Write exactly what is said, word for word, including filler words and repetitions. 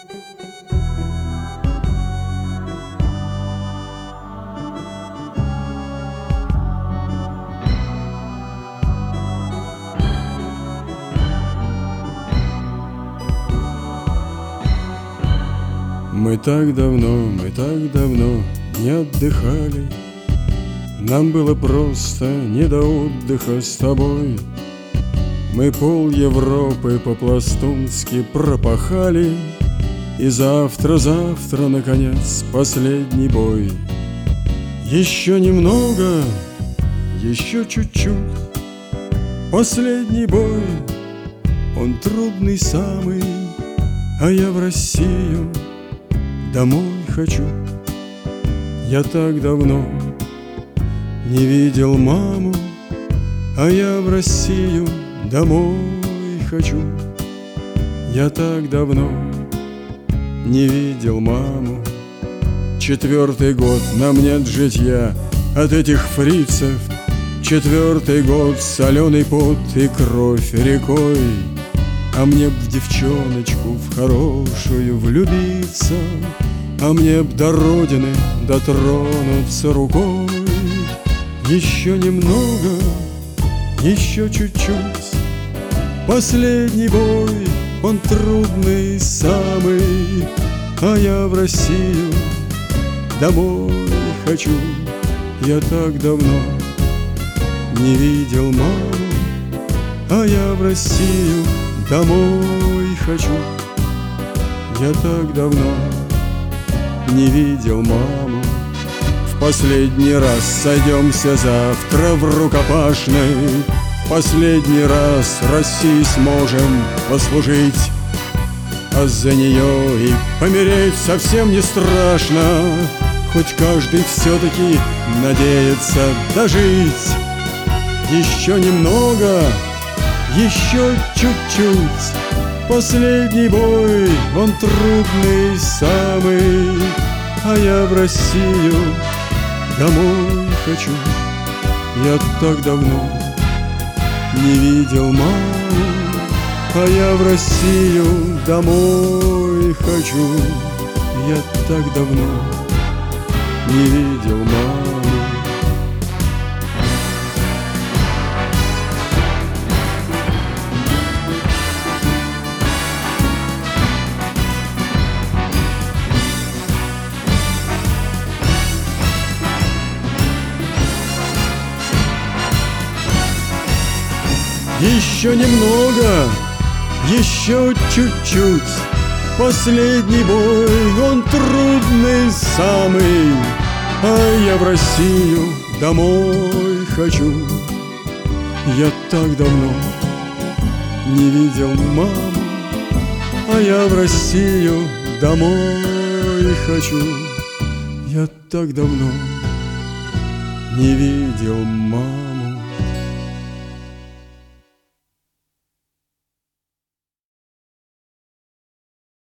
Мы так давно, мы так давно не отдыхали. Нам было просто не до отдыха с тобой. Мы пол Европы по-пластунски пропахали, и завтра-завтра, наконец, последний бой. Еще немного, еще чуть-чуть. Последний бой, он трудный самый, а я в Россию домой хочу. Я так давно не видел маму, а я в Россию домой хочу. Я так давно не видел маму. Четвертый год нам нет житья от этих фрицев. Четвертый год соленый пот и кровь рекой. А мне б в девчоночку в хорошую влюбиться, а мне б до родины дотронуться рукой. Еще немного, еще чуть-чуть. Последний бой, он трудный самый, а я в Россию домой хочу. Я так давно не видел маму, а я в Россию домой хочу. Я так давно не видел маму. В последний раз сойдемся завтра в рукопашной. В последний раз России сможем послужить, а за нее и помереть совсем не страшно. Хоть каждый все-таки надеется дожить. Еще немного, еще чуть-чуть. Последний бой, он трудный самый, а я в Россию домой хочу. Я так давно не видел маму, а я в Россию домой хочу. Я так давно не видел маму. Еще немного, еще чуть-чуть. Последний бой, он трудный самый, а я в Россию домой хочу. Я так давно не видел маму, а я в Россию домой хочу. Я так давно не видел маму.